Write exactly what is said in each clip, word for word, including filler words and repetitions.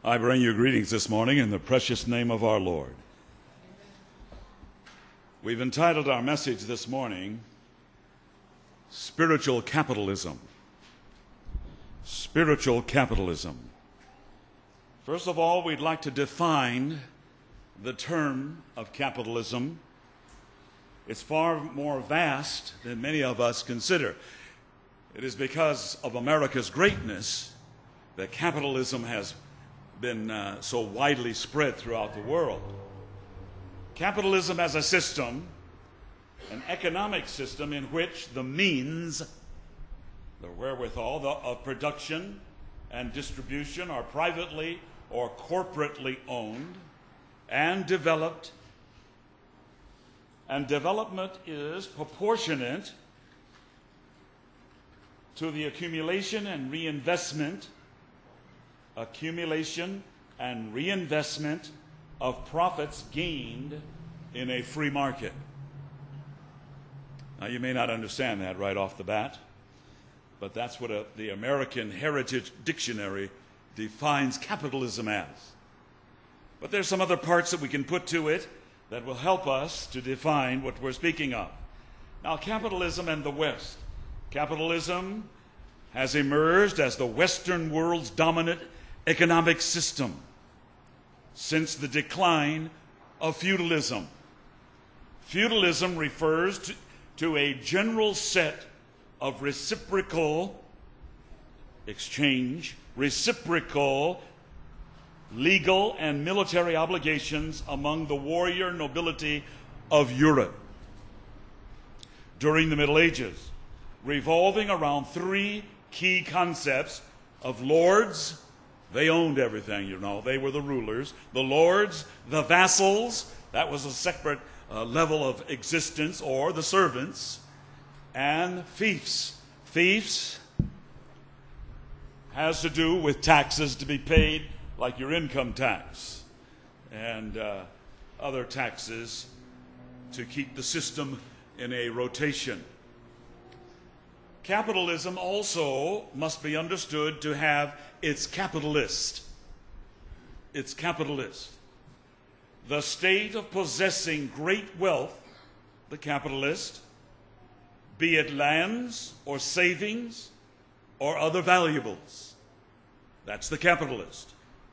I bring you greetings this morning in the precious name of our Lord. We've entitled our message this morning, Spiritual Capitalism. Spiritual Capitalism. First of all, we'd like to define the term of capitalism. It's far more vast than many of us consider. It is because of America's greatness that capitalism has been uh, so widely spread throughout the world. Capitalism as a system, an economic system in which the means, the wherewithal the, of production and distribution are privately or corporately owned and developed, and development is proportionate to the accumulation and reinvestment accumulation and reinvestment of profits gained in a free market. Now, you may not understand that right off the bat, but that's what a, the American Heritage Dictionary defines capitalism as. But there's some other parts that we can put to it that will help us to define what we're speaking of. Now, capitalism and the West. Capitalism has emerged as the Western world's dominant economic system since the decline of feudalism. Feudalism refers to, to a general set of reciprocal exchange, reciprocal legal and military obligations among the warrior nobility of Europe during the Middle Ages, revolving around three key concepts of lords. They owned everything, you know. They were the rulers. The lords, the vassals, that was a separate uh, level of existence, or the servants, and fiefs. Fiefs has to do with taxes to be paid, like your income tax and uh, other taxes to keep the system in a rotation. Capitalism also must be understood to have its capitalist. Its capitalist. The state of possessing great wealth, the capitalist, be it lands or savings or other valuables. That's the capitalist.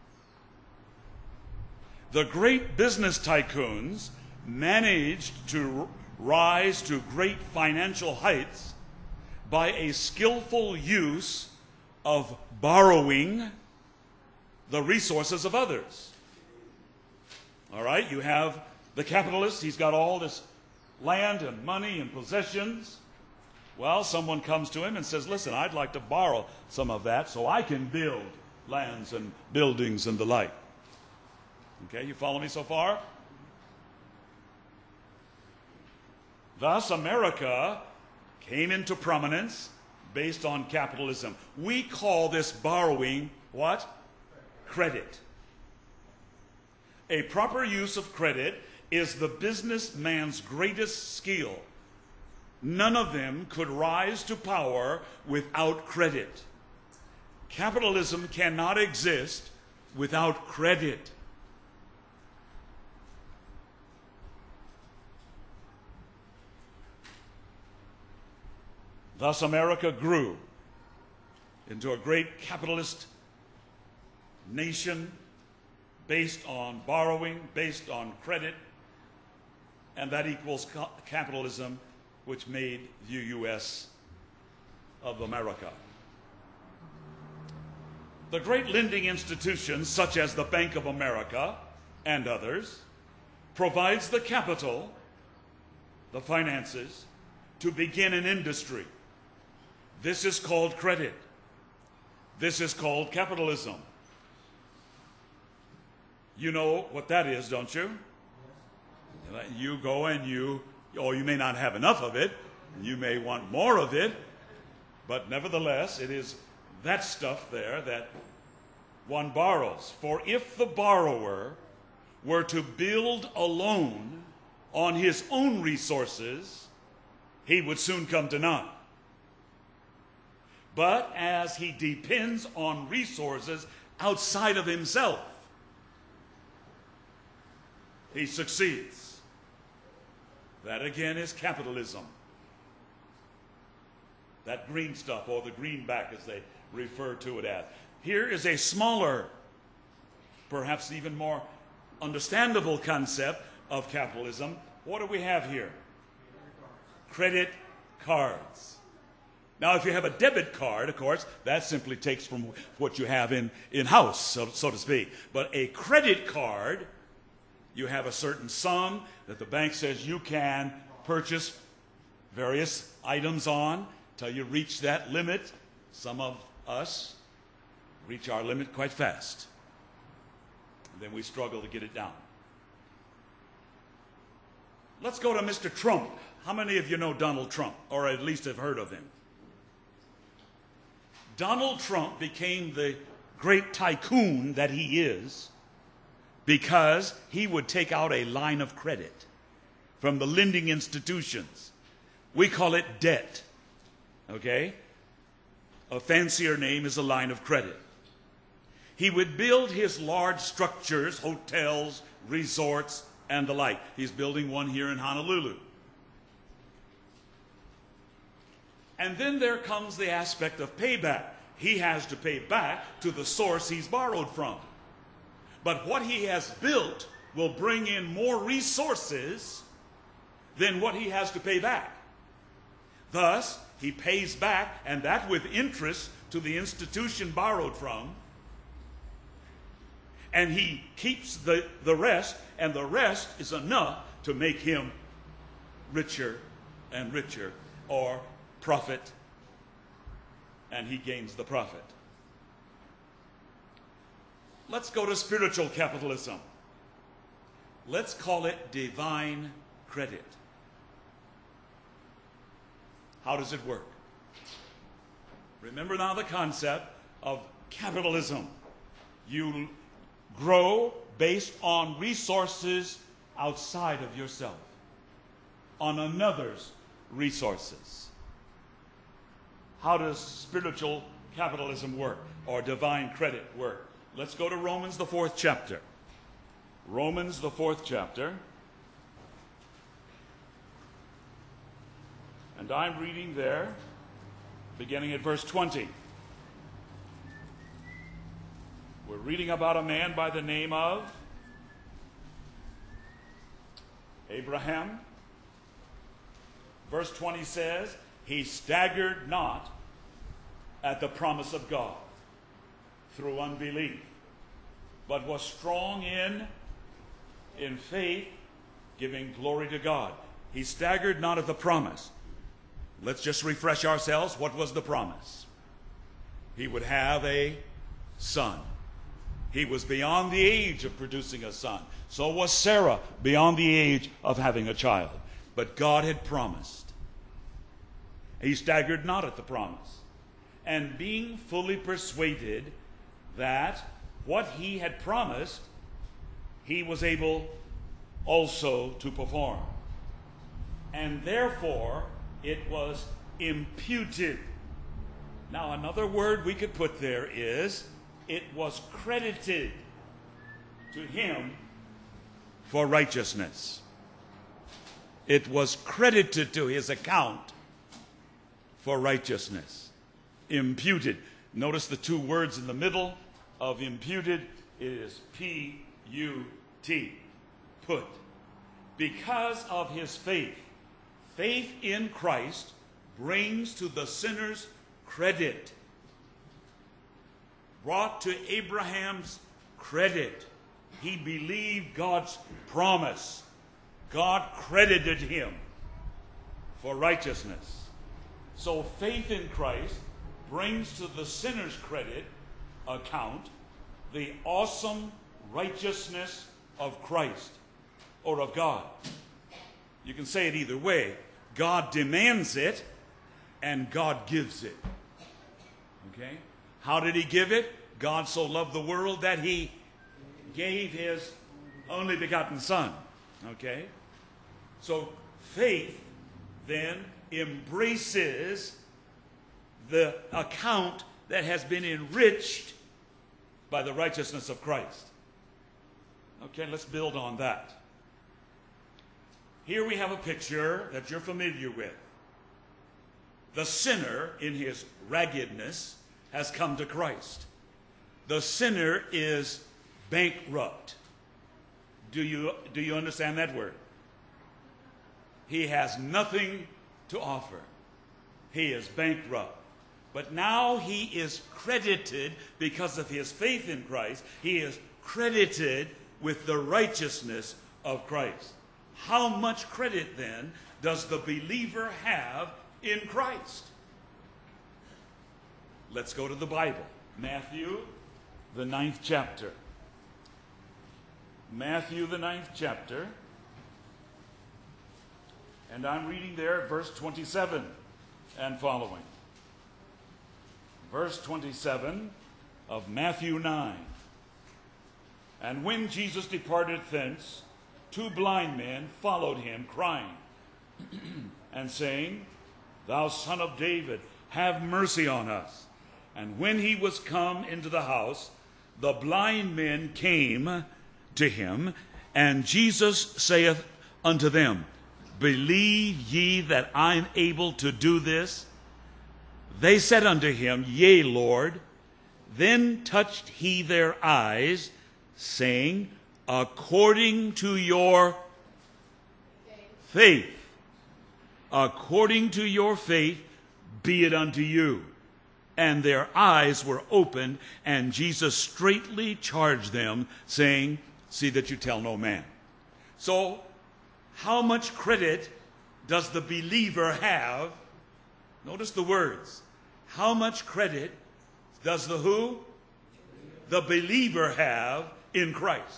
The great business tycoons managed to rise to great financial heights by a skillful use of borrowing the resources of others. All right, you have the capitalist, he's got all this land and money and possessions. Well, someone comes to him and says, listen, I'd like to borrow some of that so I can build lands and buildings and the like. Okay, you follow me so far? Thus, America came into prominence based on capitalism. We call this borrowing what? Credit. A proper use of credit is the businessman's greatest skill. None of them could rise to power without credit. Capitalism cannot exist without credit. Thus, America grew into a great capitalist nation based on borrowing, based on credit, and that equals ca- capitalism, which made the U S of America. The great lending institutions, such as the Bank of America and others, provides the capital, the finances, to begin an industry. This is called credit. This is called capitalism. You know what that is, don't you? You go and you, or you may not have enough of it, you may want more of it, but nevertheless, it is that stuff there that one borrows. For if the borrower were to build a loan on his own resources, he would soon come to naught. But as he depends on resources outside of himself, he succeeds. That again is capitalism. That green stuff, or the greenback as they refer to it as. Here is a smaller, perhaps even more understandable concept of capitalism. What do we have here? Credit cards. Now, if you have a debit card, of course, that simply takes from what you have in, in-house, so, so to speak. But a credit card, you have a certain sum that the bank says you can purchase various items on till you reach that limit. Some of us reach our limit quite fast. And then we struggle to get it down. Let's go to Mister Trump. How many of you know Donald Trump, or at least have heard of him? Donald Trump became the great tycoon that he is because he would take out a line of credit from the lending institutions. We call it debt, okay? A fancier name is a line of credit. He would build his large structures, hotels, resorts, and the like. He's building one here in Honolulu. And then there comes the aspect of payback. He has to pay back to the source he's borrowed from. But what he has built will bring in more resources than what he has to pay back. Thus, he pays back, and that with interest, to the institution borrowed from. And he keeps the, the rest, and the rest is enough to make him richer and richer, or profit, and he gains the profit. Let's go to spiritual capitalism. Let's call it divine credit. How does it work? Remember now the concept of capitalism. You grow based on resources outside of yourself, on another's resources. How does spiritual capitalism work, or divine credit work? Let's go to Romans, the fourth chapter. Romans, the fourth chapter. And I'm reading there, beginning at verse twenty. We're reading about a man by the name of Abraham. Verse twenty says, he staggered not at the promise of God through unbelief, but was strong in, in faith, giving glory to God. He staggered not at the promise. Let's just refresh ourselves. What was the promise? He would have a son. He was beyond the age of producing a son. So was Sarah beyond the age of having a child. But God had promised. He staggered not at the promise. And being fully persuaded that what he had promised, he was able also to perform. And therefore, it was imputed. Now, another word we could put there is, it was credited to him for righteousness. It was credited to his account for righteousness. Imputed. Notice the two words in the middle of imputed. It is P U T. Put. Because of his faith. Faith in Christ brings to the sinner's credit. Brought to Abraham's credit. He believed God's promise. God credited him for righteousness. So faith in Christ brings to the sinner's credit account the awesome righteousness of Christ, or of God. You can say it either way. God demands it, and God gives it. Okay? How did he give it? God so loved the world that he gave his only begotten Son. Okay? So faith then embraces the account that has been enriched by the righteousness of Christ. Okay, let's build on that. Here we have a picture that you're familiar with. The sinner, in his raggedness, has come to Christ. The sinner is bankrupt. Do you, do you understand that word? He has nothing to offer. He is bankrupt. But now he is credited, because of his faith in Christ, he is credited with the righteousness of Christ. How much credit then does the believer have in Christ? Let's go to the Bible. Matthew, the ninth chapter. Matthew, the ninth chapter. And I'm reading there at verse twenty-seven and following. Verse twenty-seven of Matthew nine. And when Jesus departed thence, two blind men followed him, crying and saying, Thou Son of David, have mercy on us. And when he was come into the house, the blind men came to him, and Jesus saith unto them, Believe ye that I am able to do this? They said unto him, Yea, Lord. Then touched he their eyes, saying, According to your faith, according to your faith, be it unto you. And their eyes were opened, and Jesus straitly charged them, saying, See that you tell no man. So, how much credit does the believer have? Notice the words. How much credit does the who? The believer have in Christ.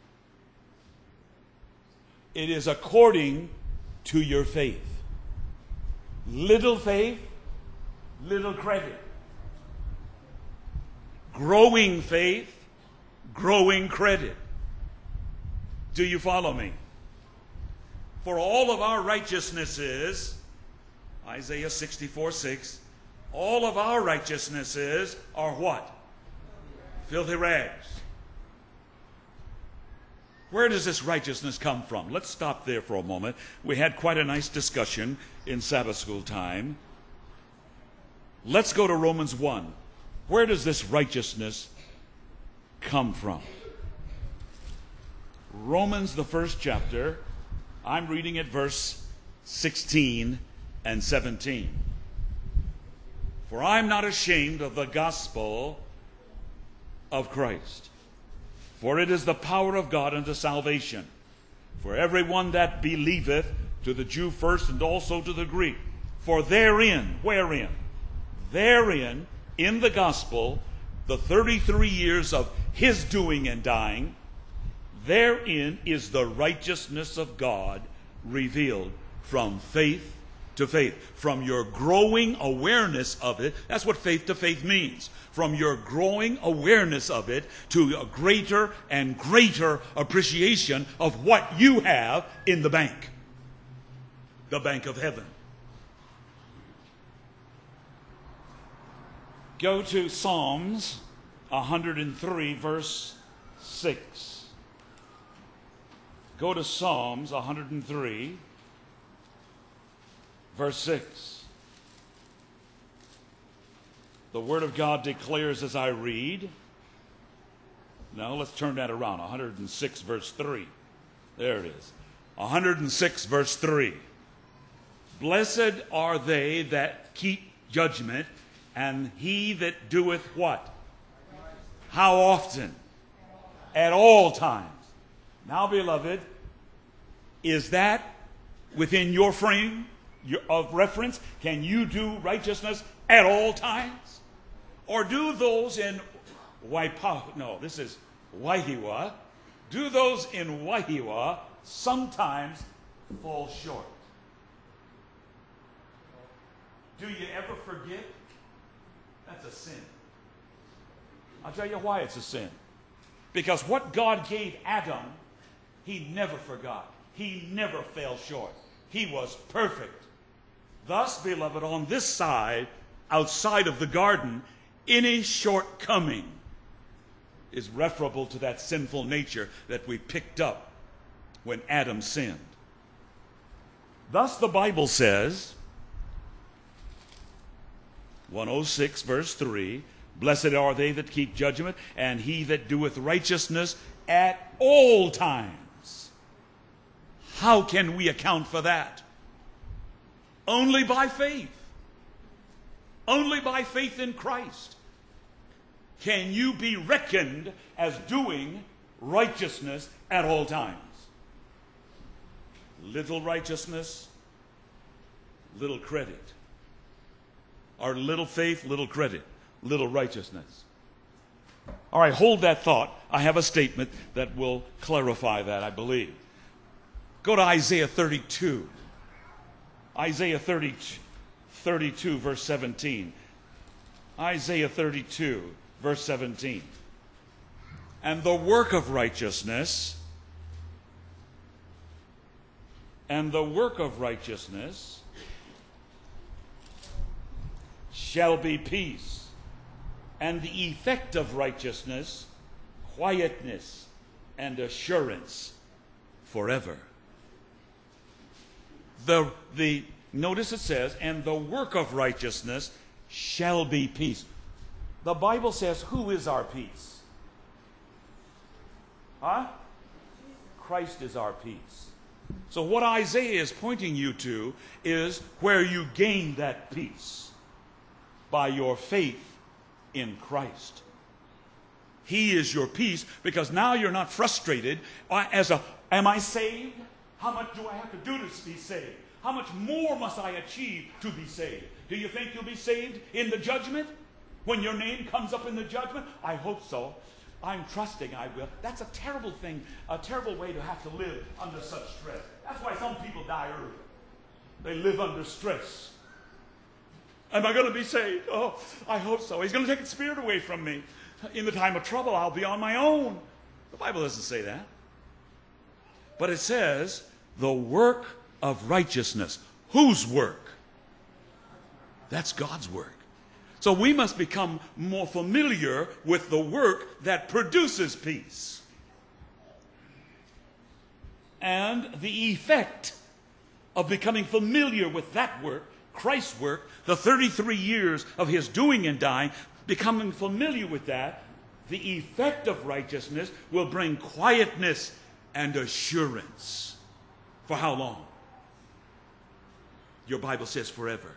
It is according to your faith. Little faith, little credit. Growing faith, growing credit. Do you follow me? For all of our righteousnesses, Isaiah sixty-four six, all of our righteousnesses are what? Filthy rags. Where does this righteousness come from? Let's stop there for a moment. We had quite a nice discussion in Sabbath school time. Let's go to Romans one. Where does this righteousness come from? Romans, the first chapter, I'm reading at verse sixteen and seventeen. For I am not ashamed of the gospel of Christ, for it is the power of God unto salvation, for everyone that believeth, to the Jew first and also to the Greek. For therein, wherein? Therein, in the gospel, the thirty-three years of his doing and dying, therein is the righteousness of God revealed from faith to faith. From your growing awareness of it, that's what faith to faith means. From your growing awareness of it to a greater and greater appreciation of what you have in the bank. The bank of heaven. Go to Psalms one hundred three, verse six. Go to Psalms one hundred three, verse six. The Word of God declares as I read. Now let's turn that around. one hundred six, verse three. There it is. one hundred six, verse three. Blessed are they that keep judgment, and he that doeth what? How often? At all times. Now, beloved, is that within your frame of reference? Can you do righteousness at all times? Or do those in Waipa, no, this is Wahiwa, do those in Wahiwa sometimes fall short? Do you ever forget? That's a sin. I'll tell you why it's a sin. Because what God gave Adam, he never forgot. He never fell short. He was perfect. Thus, beloved, on this side, outside of the garden, any shortcoming is referable to that sinful nature that we picked up when Adam sinned. Thus the Bible says, one oh six verse three, blessed are they that keep judgment, and he that doeth righteousness at all times. How can we account for that? Only by faith. Only by faith in Christ can you be reckoned as doing righteousness at all times. Little righteousness, little credit. Or little faith, little credit. Little righteousness. All right, hold that thought. I have a statement that will clarify that, I believe. Go to Isaiah thirty-two. Isaiah thirty, thirty-two, verse seventeen. Isaiah thirty-two, verse seventeen. And the work of righteousness, and the work of righteousness shall be peace, and the effect of righteousness, quietness and assurance forever. The, the, notice it says, and the work of righteousness shall be peace. The Bible says, who is our peace? Huh? Christ is our peace. So what Isaiah is pointing you to is where you gain that peace. By your faith in Christ. He is your peace, because now you're not frustrated as a, am I saved? How much do I have to do to be saved? How much more must I achieve to be saved? Do you think you'll be saved in the judgment? When your name comes up in the judgment? I hope so. I'm trusting I will. That's a terrible thing, a terrible way to have to live under such stress. That's why some people die early. They live under stress. Am I going to be saved? Oh, I hope so. He's going to take the Spirit away from me. In the time of trouble, I'll be on my own. The Bible doesn't say that. But it says, the work of righteousness. Whose work? That's God's work. So we must become more familiar with the work that produces peace. And the effect of becoming familiar with that work, Christ's work, the thirty-three years of his doing and dying, becoming familiar with that, the effect of righteousness will bring quietness and assurance. For how long? Your Bible says forever.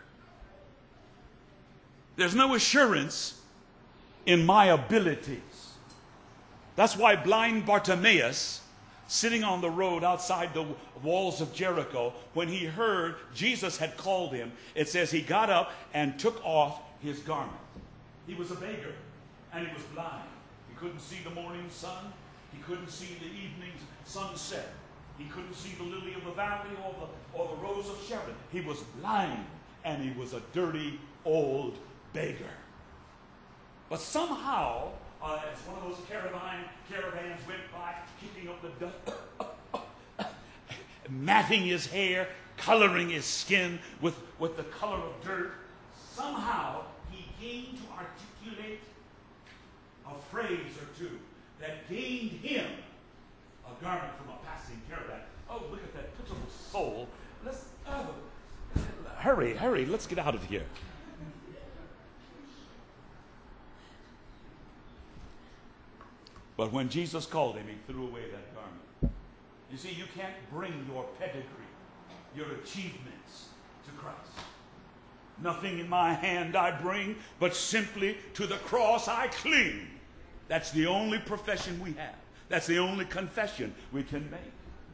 There's no assurance in my abilities. That's why blind Bartimaeus, sitting on the road outside the walls of Jericho, when he heard Jesus had called him, it says he got up and took off his garment. He was a beggar, and he was blind. He couldn't see the morning sun. He couldn't see the evening sunset. He couldn't see the lily of the valley or the, or the rose of Sharon. He was blind, and he was a dirty old beggar. But somehow, uh, as one of those caravan, caravans went by, kicking up the dust, matting his hair, coloring his skin with, with the color of dirt, somehow he gained to articulate a phrase or two that gained him a garment from a passing caravan. Oh, look at that pitiful soul. Let's, oh, hurry, hurry, let's get out of here. But when Jesus called him, he threw away that garment. You see, you can't bring your pedigree, your achievements to Christ. Nothing in my hand I bring, but simply to the cross I cling. That's the only profession we have. That's the only confession we can make.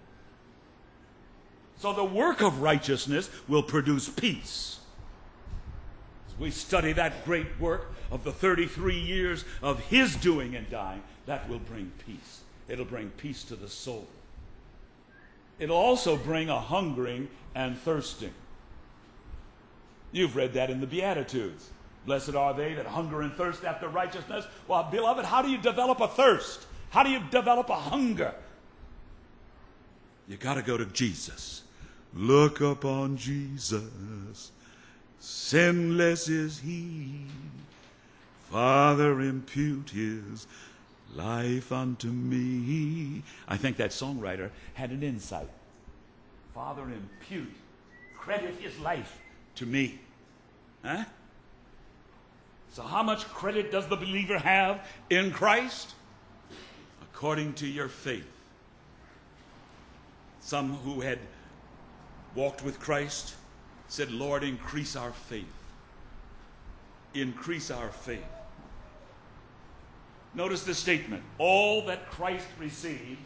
So the work of righteousness will produce peace. As we study that great work of the thirty-three years of his doing and dying, that will bring peace. It'll bring peace to the soul. It'll also bring a hungering and thirsting. You've read that in the Beatitudes. Blessed are they that hunger and thirst after righteousness. Well, beloved, how do you develop a thirst? How do you develop a hunger? You got to go to Jesus. Look upon Jesus. Sinless is he. Father, impute his life unto me. I think that songwriter had an insight. Father, impute, credit his life to me. Huh? So how much credit does the believer have in Christ? According to your faith. Some who had walked with Christ said, Lord, increase our faith. Increase our faith. Notice this statement. All that Christ received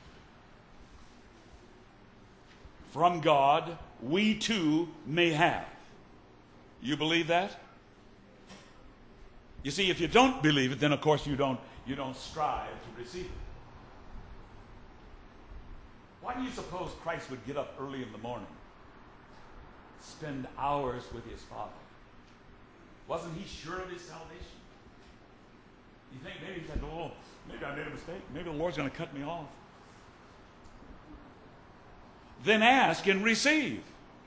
from God, we too may have. You believe that? You see, if you don't believe it, then of course you don't, you don't strive to receive it. Why do you suppose Christ would get up early in the morning, spend hours with his Father? Wasn't he sure of his salvation? You think maybe he said, oh, maybe I made a mistake. Maybe the Lord's going to cut me off. Then ask and receive.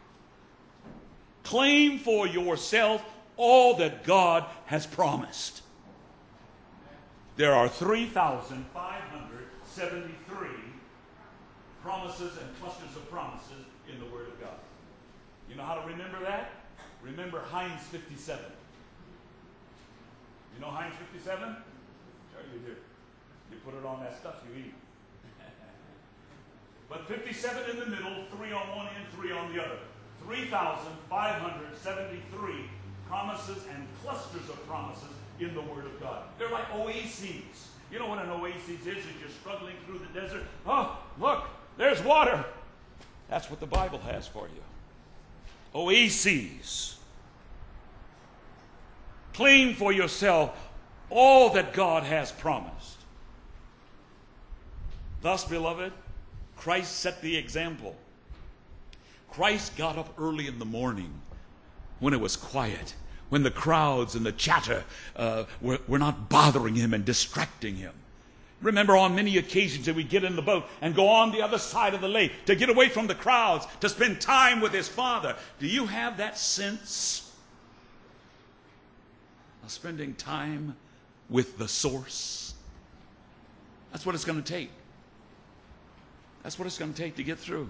Claim for yourself all that God has promised. There are three thousand five hundred seventy-three promises and clusters of promises in the Word of God. You know how to remember that? Remember Heinz fifty-seven. You know Heinz fifty-seven? Sure you do. You put it on that stuff you eat. But fifty-seven in the middle, three on one end, three on the other. three thousand five hundred seventy-three promises and clusters of promises in the Word of God. They're like oases. You know what an oasis is? Is you're struggling through the desert. Oh, look, there's water. That's what the Bible has for you. Oases. Claim for yourself all that God has promised. Thus, beloved, Christ set the example. Christ got up early in the morning when it was quiet, when the crowds and the chatter uh, were, were not bothering him and distracting him. Remember, on many occasions that we get in the boat and go on the other side of the lake to get away from the crowds, to spend time with his Father. Do you have that sense of spending time with the source? That's what it's going to take. That's what it's going to take to get through.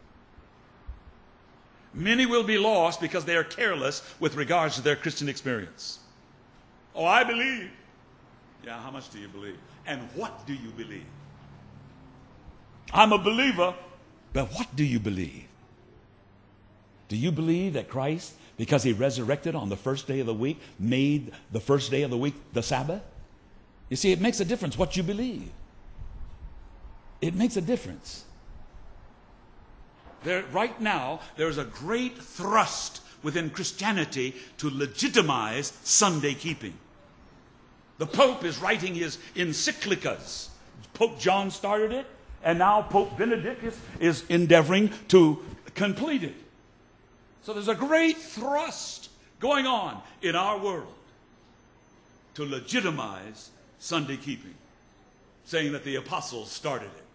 Many will be lost because they are careless with regards to their Christian experience. Oh, I believe. Yeah, how much do you believe? And what do you believe? I'm a believer, but what do you believe? Do you believe that Christ, because he resurrected on the first day of the week, made the first day of the week the Sabbath? You see, it makes a difference what you believe. It makes a difference. There, right now, there's a great thrust within Christianity to legitimize Sunday keeping. The Pope is writing his encyclicas. Pope John started it, and now Pope Benedict is, is endeavoring to complete it. So there's a great thrust going on in our world to legitimize Sunday keeping, saying that the apostles started it,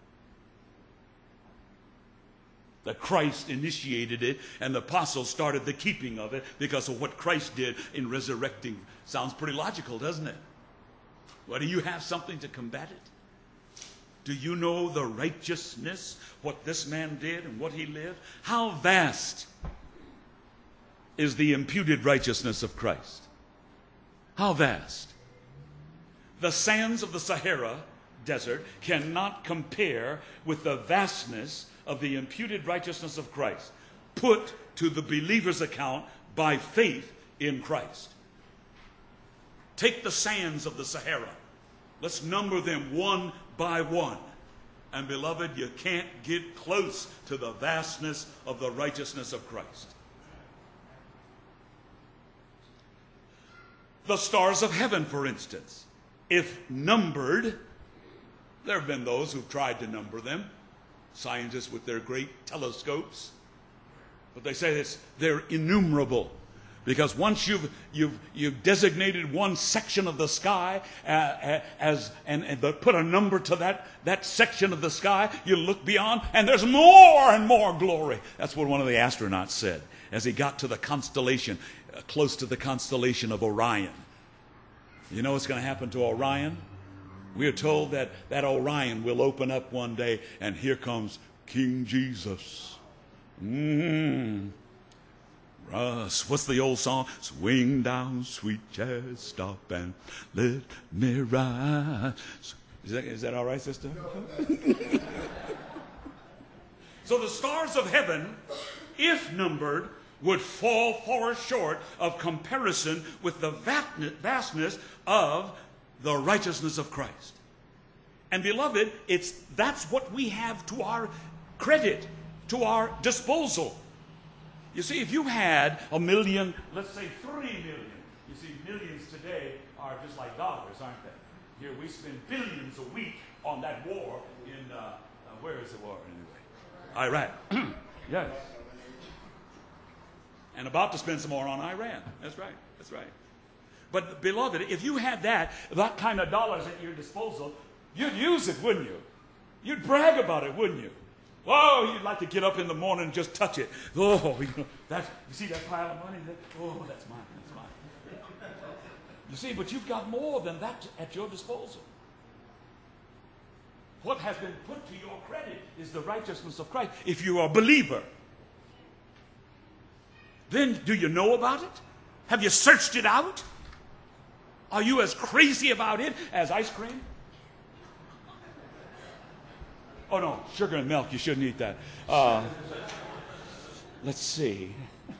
that Christ initiated it, and the apostles started the keeping of it because of what Christ did in resurrecting. Sounds pretty logical, doesn't it? Well, do you have something to combat it? Do you know the righteousness, what this man did and what he lived? How vast is the imputed righteousness of Christ? How vast? The sands of the Sahara Desert cannot compare with the vastness of the imputed righteousness of Christ, put to the believer's account by faith in Christ. Take the sands of the Sahara. Let's number them one by one. And beloved, you can't get close to the vastness of the righteousness of Christ. The stars of heaven, for instance, if numbered, there have been those who've tried to number them, scientists with their great telescopes, but they say this, they're innumerable. Because once you've, you've, you've designated one section of the sky uh, as, and, and put a number to that, that section of the sky, you look beyond and there's more and more glory. That's what one of the astronauts said as he got to the constellation, uh, close to the constellation of Orion. You know what's going to happen to Orion? We're told that that Orion will open up one day, and here comes King Jesus. Mm-hmm. Russ, what's the old song? Swing down, sweet jazz, stop and let me ride. Is that, is that all right, sister? So the stars of heaven, if numbered, would fall far short of comparison with the vastness of the righteousness of Christ. And beloved, it's that's what we have to our credit, to our disposal. You see, if you had a million, let's say three million, you see, millions today are just like dollars, aren't they? Here we spend billions a week on that war in, uh, uh, where is the war anyway? Iraq. Yes. And about to spend some more on Iran. That's right. That's right. But beloved, if you had that, that kind of dollars at your disposal, you'd use it, wouldn't you? You'd brag about it, wouldn't you? Oh, you'd like to get up in the morning and just touch it. Oh, you know, that, you see that pile of money? That, oh, that's mine. That's mine. You see, but you've got more than that at your disposal. What has been put to your credit is the righteousness of Christ. If you're a believer, then do you know about it? Have you searched it out? Are you as crazy about it as ice cream? Oh, no, sugar and milk, you shouldn't eat that. Uh, let's see.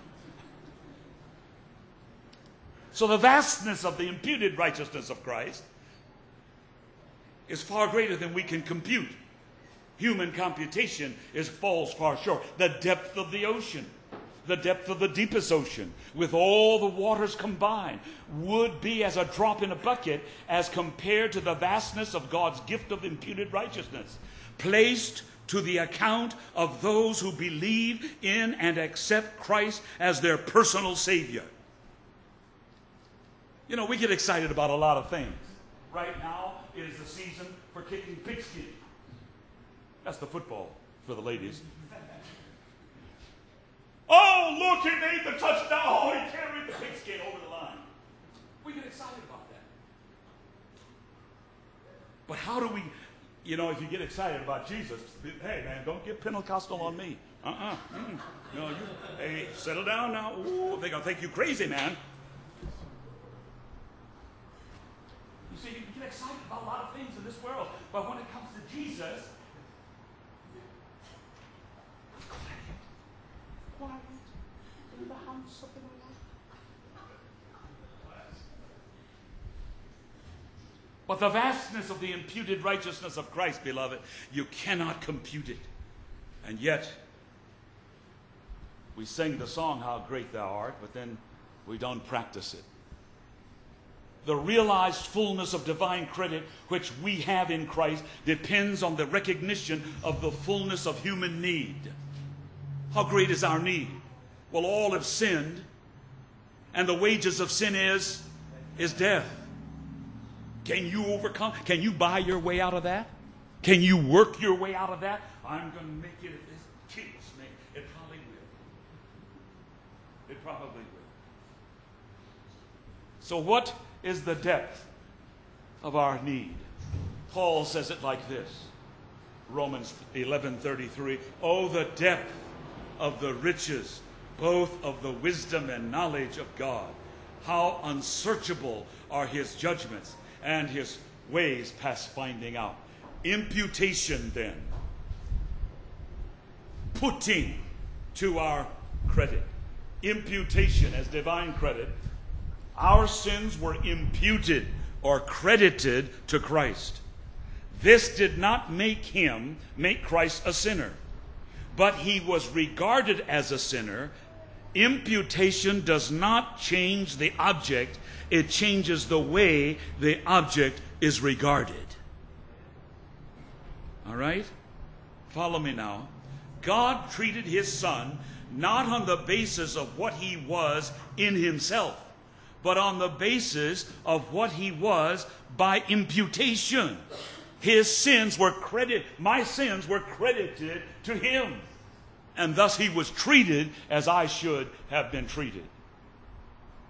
So the vastness of the imputed righteousness of Christ is far greater than we can compute. Human computation is falls far short. The depth of the ocean, the depth of the deepest ocean, with all the waters combined, would be as a drop in a bucket as compared to the vastness of God's gift of imputed righteousness, placed to the account of those who believe in and accept Christ as their personal Savior. You know, we get excited about a lot of things. Right now, it is the season for kicking pigskin. That's the football for the ladies. Oh, look, he made the touchdown. Oh, he carried the pigskin over the line. We get excited about that. But how do we, you know, if you get excited about Jesus, hey, man, don't get Pentecostal on me. Uh-uh. Mm. No, you, hey, settle down now. Ooh, they're going to think you crazy, man. You see, you can get excited about a lot of things in this world, but when it comes to Jesus, quiet in the house of the Lord. But the vastness of the imputed righteousness of Christ, beloved, you cannot compute it. And yet, we sing the song, How Great Thou Art, but then we don't practice it. The realized fullness of divine credit which we have in Christ depends on the recognition of the fullness of human need. How great is our need? Well, all have sinned, and the wages of sin is, is death. Can you overcome? Can you buy your way out of that? Can you work your way out of that? I'm going to make it if this kills me. It probably will. It probably will. So what is the depth of our need? Paul says it like this. Romans eleven thirty-three. Oh, the depth of the riches, both of the wisdom and knowledge of God. How unsearchable are his judgments and his ways past finding out. Imputation, then, putting to our credit. Imputation as divine credit. Our sins were imputed or credited to Christ. This did not make him, make Christ a sinner, but he was regarded as a sinner. Imputation does not change the object, it changes the way the object is regarded. All right? Follow me now. God treated his Son not on the basis of what he was in himself, but on the basis of what he was by imputation. His sins were credited, my sins were credited to him. And thus he was treated as I should have been treated.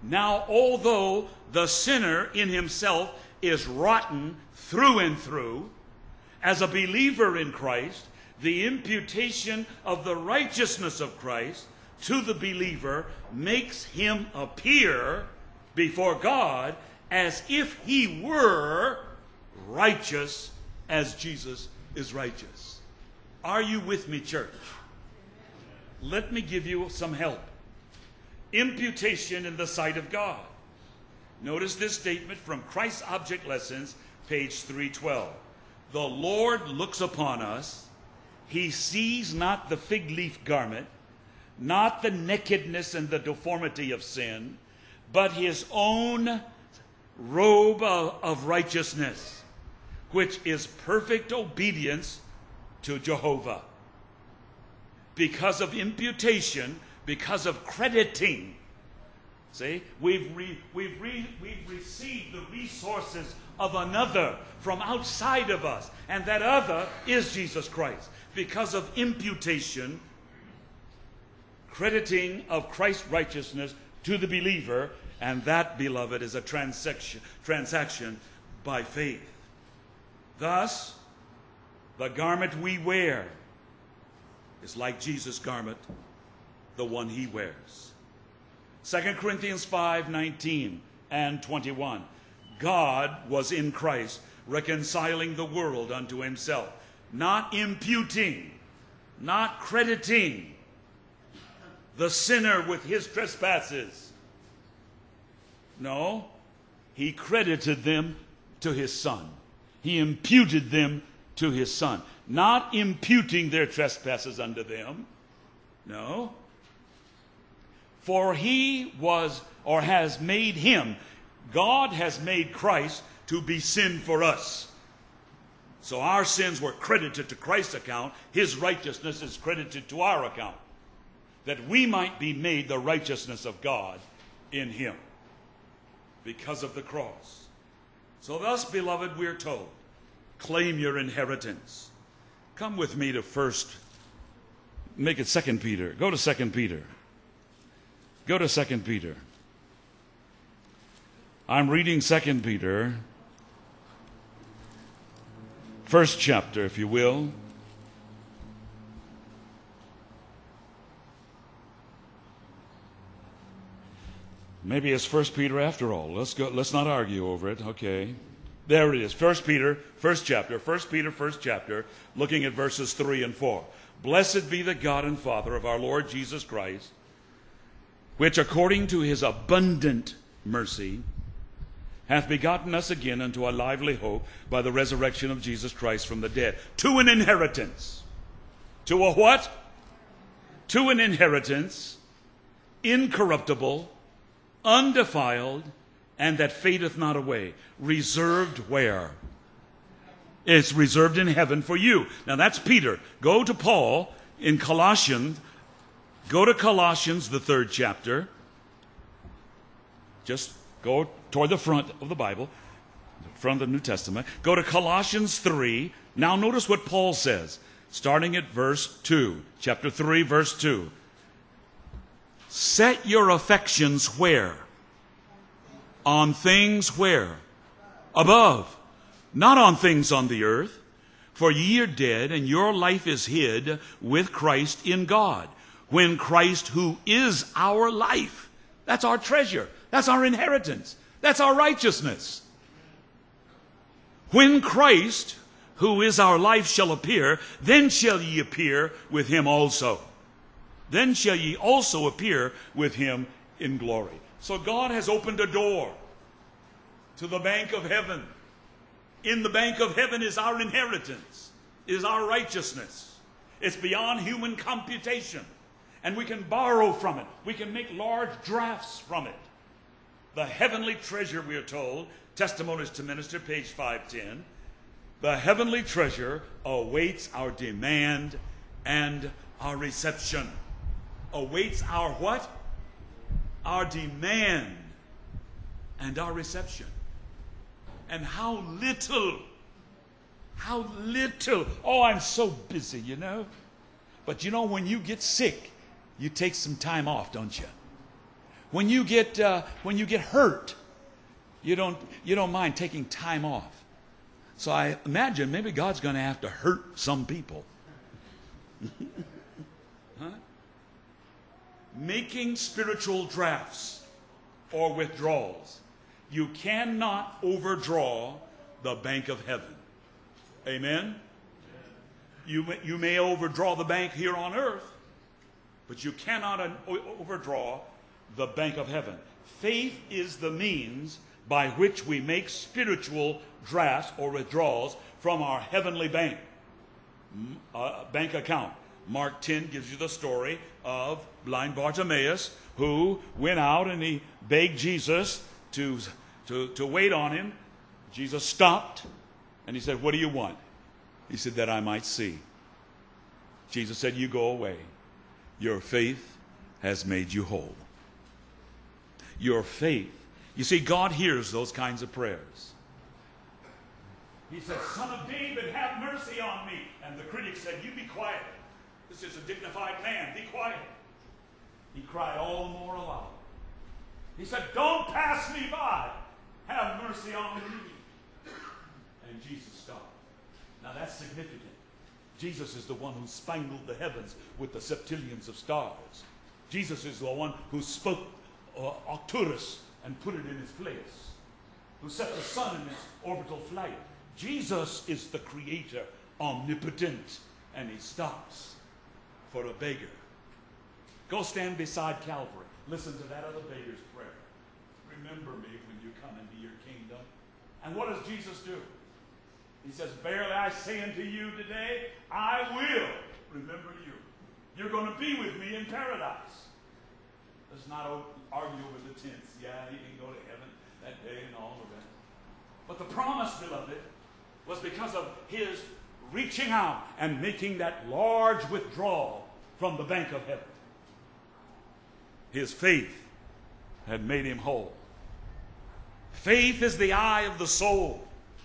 Now, although the sinner in himself is rotten through and through, as a believer in Christ, the imputation of the righteousness of Christ to the believer makes him appear before God as if he were righteous as Jesus is righteous. Are you with me, church? Let me give you some help. Imputation in the sight of God. Notice this statement from Christ's Object Lessons, page three twelve. The Lord looks upon us. He sees not the fig leaf garment, not the nakedness and the deformity of sin, but his own robe of, of righteousness, which is perfect obedience to Jehovah. Because of imputation, because of crediting, see, we've, re, we've, re, we've received the resources of another from outside of us, and that other is Jesus Christ. Because of imputation, crediting of Christ's righteousness to the believer, and that, beloved, is a transaction, transaction by faith. Thus, the garment we wear is like Jesus' garment, the one he wears. Second Corinthians five nineteen and twenty-one. God was in Christ, reconciling the world unto himself, not imputing, not crediting the sinner with his trespasses. No, he credited them to his Son. He imputed them to his Son. Not imputing their trespasses unto them. No. For he was, or has made him, God has made Christ to be sin for us. So our sins were credited to Christ's account. His righteousness is credited to our account, that we might be made the righteousness of God in him because of the cross. So thus, beloved, we're told, claim your inheritance. Come with me to first, make it Second Peter. Go to Second Peter. Go to Second Peter. I'm reading Second Peter, first chapter, if you will. Maybe it's First Peter after all. Let's go. Let's not argue over it. Okay. There it is. First Peter, first chapter. First Peter, first chapter, looking at verses three and four. Blessed be the God and Father of our Lord Jesus Christ, which according to his abundant mercy hath begotten us again unto a lively hope by the resurrection of Jesus Christ from the dead, to an inheritance. To a what? To an inheritance, incorruptible, undefiled, and that fadeth not away. Reserved where? It's reserved in heaven for you. Now that's Peter. Go to Paul in Colossians. Go to Colossians, the third chapter. Just go toward the front of the Bible, the front of the New Testament. Go to Colossians three. Now notice what Paul says, starting at verse two. Chapter three, verse two. Set your affections where? On things where? Above. Not on things on the earth. For ye are dead, and your life is hid with Christ in God. When Christ, who is our life, that's our treasure, that's our inheritance, that's our righteousness. When Christ, who is our life, shall appear, then shall ye appear with him also. Then shall ye also appear with him in glory. So God has opened a door to the bank of heaven. In the bank of heaven is our inheritance, is our righteousness. It's beyond human computation. And we can borrow from it. We can make large drafts from it. The heavenly treasure, we are told, Testimonies to Minister, page five ten. The heavenly treasure awaits our demand and our reception. Awaits our what? Our demand and our reception. And how little, how little. Oh, I'm so busy, you know. But you know, when you get sick, you take some time off, don't you? When you get uh, when you get hurt, you don't you don't mind taking time off. So I imagine maybe God's going to have to hurt some people. Huh? Making spiritual drafts or withdrawals. You cannot overdraw the bank of heaven. Amen? You, you may overdraw the bank here on earth, but you cannot overdraw the bank of heaven. Faith is the means by which we make spiritual drafts or withdrawals from our heavenly bank, uh, bank account. Mark ten gives you the story of blind Bartimaeus, who went out and he begged Jesus to, to, to wait on him. Jesus stopped and he said, "What do you want?" He said, "That I might see." Jesus said, "You go away. Your faith has made you whole." Your faith. You see, God hears those kinds of prayers. He said, "Son of David, have mercy on me." And the critics said, "You be quiet. This is a dignified man. Be quiet." He cried all the more aloud. He said, "Don't pass me by. Have mercy on me." And Jesus stopped. Now that's significant. Jesus is the one who spangled the heavens with the septillions of stars. Jesus is the one who spoke uh, Arcturus and put it in its place, who set the sun in its orbital flight. Jesus is the creator, omnipotent, and he stops for a beggar. Go stand beside Calvary. Listen to that other beggar's prayer. "Remember me when you come into your kingdom." And what does Jesus do? He says, "Verily I say unto you today, I will remember you." You're going to be with me in paradise. Let's not argue over the tense. Yeah, you can go to heaven that day and all of that. But the promise, beloved, was because of his reaching out and making that large withdrawal from the bank of heaven. His faith had made him whole. Faith is the eye of the soul.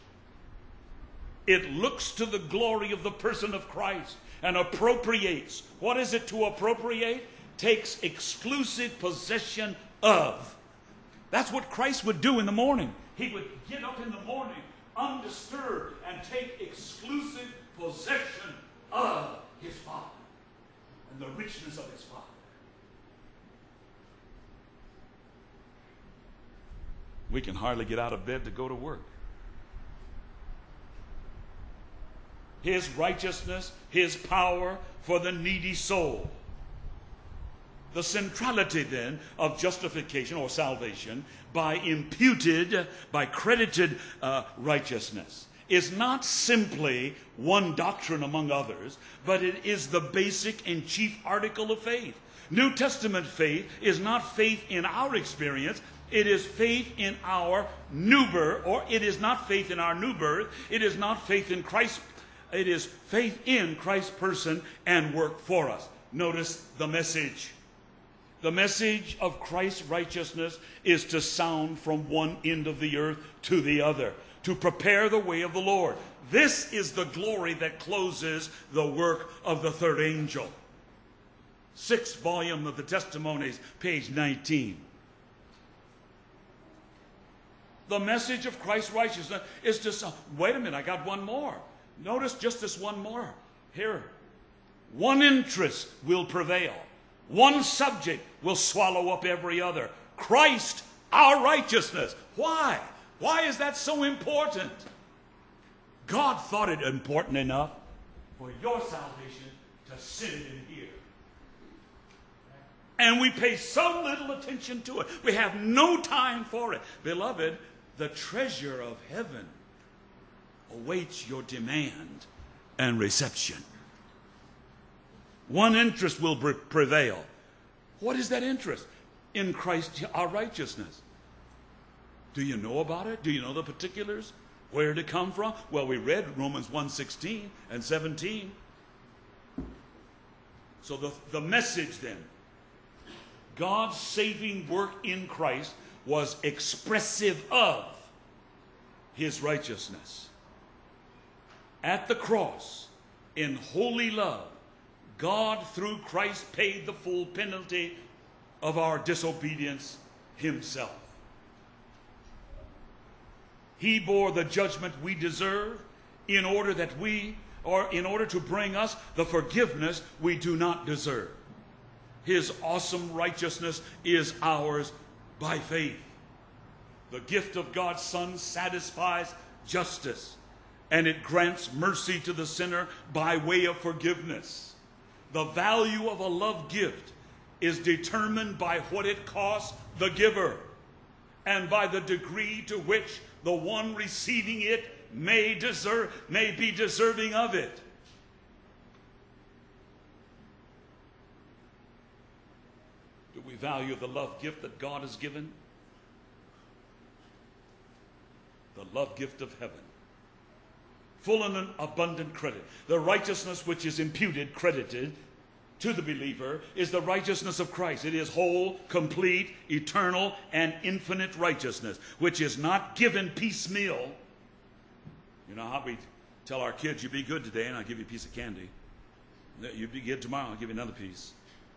It looks to the glory of the person of Christ and appropriates. What is it to appropriate? Takes exclusive possession of. That's what Christ would do in the morning. He would get up in the morning undisturbed and take exclusive possession of his Father and the richness of his Father. We can hardly get out of bed to go to work. His righteousness, his power for the needy soul. The centrality then of justification or salvation by imputed, by credited uh, righteousness is not simply one doctrine among others, but it is the basic and chief article of faith. New Testament faith is not faith in our experience. It is faith in our new birth, or it is not faith in our new birth. It is not faith in Christ. It is faith in Christ's person and work for us. Notice the message. The message of Christ's righteousness is to sound from one end of the earth to the other, to prepare the way of the Lord. This is the glory that closes the work of the third angel. Sixth volume of the Testimonies, page nineteen. The message of Christ's righteousness is to sound. Wait a minute, I got one more. Notice just this one more. Here. One interest will prevail. One subject will swallow up every other. Christ, our righteousness. Why? Why is that so important? God thought it important enough for your salvation to sit in here. And we pay so little attention to it. We have no time for it. Beloved, the treasure of heaven awaits your demand and reception. One interest will prevail. What is that interest? In Christ, our righteousness. Do you know about it? Do you know the particulars? Where did it come from? Well, we read Romans one sixteen and seventeen. So the, the message then, God's saving work in Christ was expressive of his righteousness. At the cross, in holy love, God through Christ paid the full penalty of our disobedience himself. He bore the judgment we deserve in order that we, or in order to bring us the forgiveness we do not deserve. His awesome righteousness is ours by faith. The gift of God's Son satisfies justice, and it grants mercy to the sinner by way of forgiveness. The value of a love gift is determined by what it costs the giver and by the degree to which the one receiving it may deserve, may be deserving of it. Do we value the love gift that God has given? The love gift of heaven. Full and abundant credit. The righteousness which is imputed, credited to the believer is the righteousness of Christ. It is whole, complete, eternal, and infinite righteousness, which is not given piecemeal. You know how we tell our kids, you be good today and I'll give you a piece of candy. You be good tomorrow, I'll give you another piece.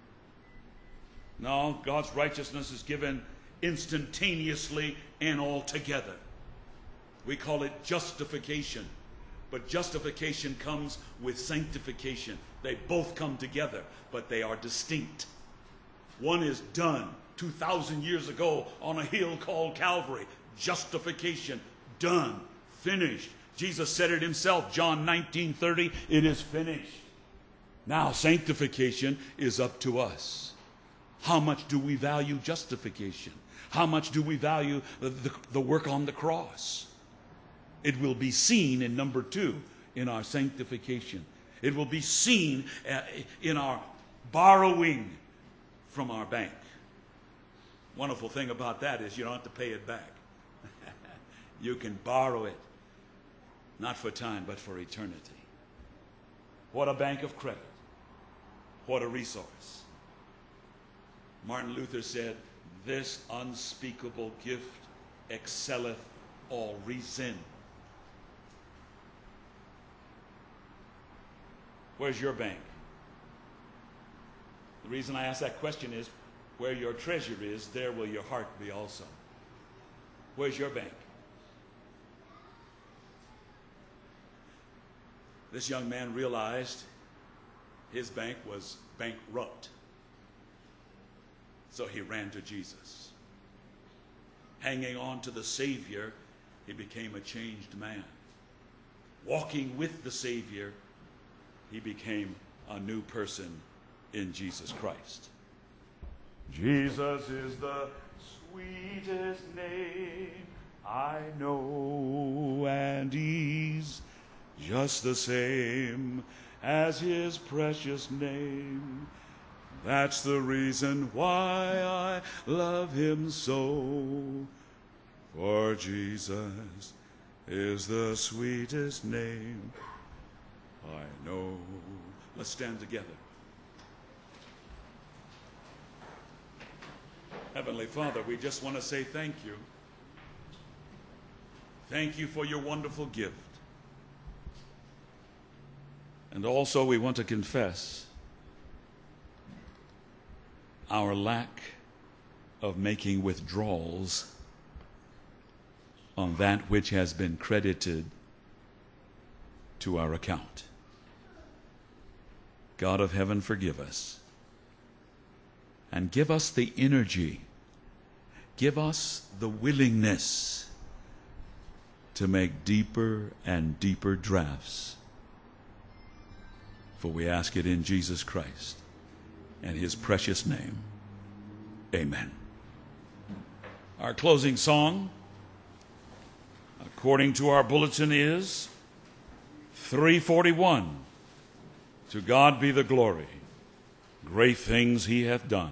No, God's righteousness is given instantaneously and altogether. We call it justification. But justification comes with sanctification. They both come together, but they are distinct. One is done two thousand years ago on a hill called Calvary. Justification, done, finished. Jesus said it himself, John nineteen thirty, it is finished. Now sanctification is up to us. How much do we value justification? How much do we value the, the, the work on the cross? It will be seen in number two, in our sanctification. It will be seen uh, in our borrowing from our bank. Wonderful thing about that is you don't have to pay it back. You can borrow it, not for time, but for eternity. What a bank of credit. What a resource. Martin Luther said, this unspeakable gift excelleth all reason. Where's your bank? The reason I ask that question is, where your treasure is, there will your heart be also. Where's your bank? This young man realized his bank was bankrupt. So he ran to Jesus. Hanging on to the Savior, he became a changed man. Walking with the Savior, he became a new person in Jesus Christ. Jesus is the sweetest name I know, and he's just the same as his precious name. That's the reason why I love him so. For Jesus is the sweetest name I know. Let's stand together. Heavenly Father, we just want to say thank you. Thank you for your wonderful gift. And also we want to confess our lack of making withdrawals on that which has been credited to our account. God of heaven, forgive us. And give us the energy, give us the willingness to make deeper and deeper drafts. For we ask it in Jesus Christ and his precious name. Amen. Our closing song, according to our bulletin, is three forty-one. To God be the glory. Great things he hath done.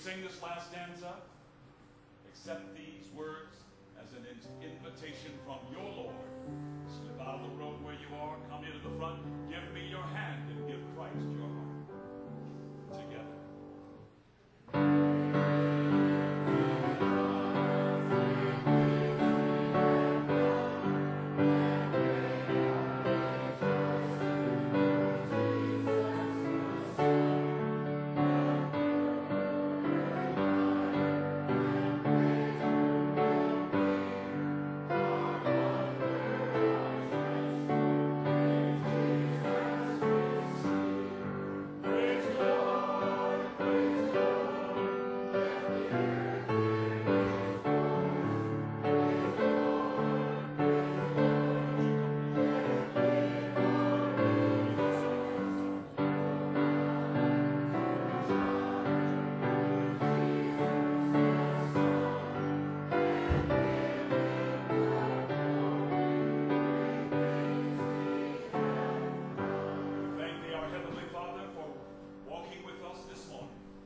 sing this last stanza, accept these words as an invitation from your Lord. Slip out of the road where you are, come here to the front, give me your hand, and give Christ your heart. Together.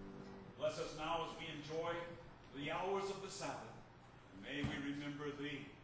Bless us now as we enjoy the hours of the Sabbath. May we remember Thee